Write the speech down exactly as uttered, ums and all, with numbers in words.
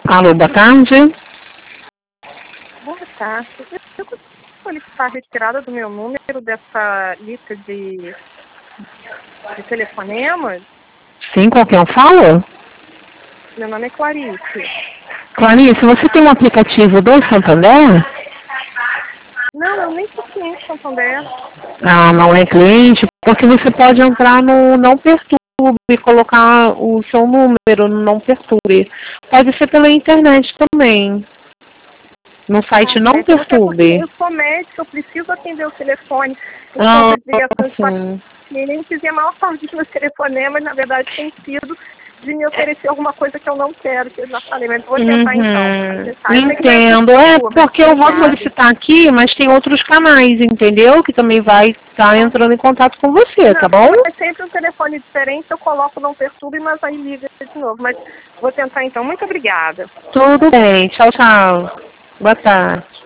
Alô, boa tarde. Boa tarde. Eu gostaria de solicitar a retirada do meu número dessa lista de, de telefonemas. Sim, com quem eu falo? Meu nome é Clarice. Clarice, você tem um aplicativo do Santander? Não, eu nem sou cliente de Santander. Ah, não é cliente, porque você pode entrar no Não Perturbe e colocar o seu número no Não Perturbe. Pode ser pela internet também. No site Ah, Não certo. Até porque Perturbe. eu sou médica, eu preciso atender o telefone. Eu Ah, as ligações de sim. pacientes e a maior parte dos meus telefonemas, na verdade, tem sido de me oferecer alguma coisa que eu não quero, que eu já falei, mas vou tentar então. Uhum. Acessar. Eu sei que não é Entendo. É sua, mas porque eu vou obrigada. solicitar aqui, mas tem outros canais, entendeu? Que também vai estar entrando em contato com você, tá Não, bom? é sempre um telefone diferente, eu coloco não perturbe, mas aí liga de novo. Mas vou tentar então. Muito obrigada. Tudo bem. Tchau, tchau. Boa tarde.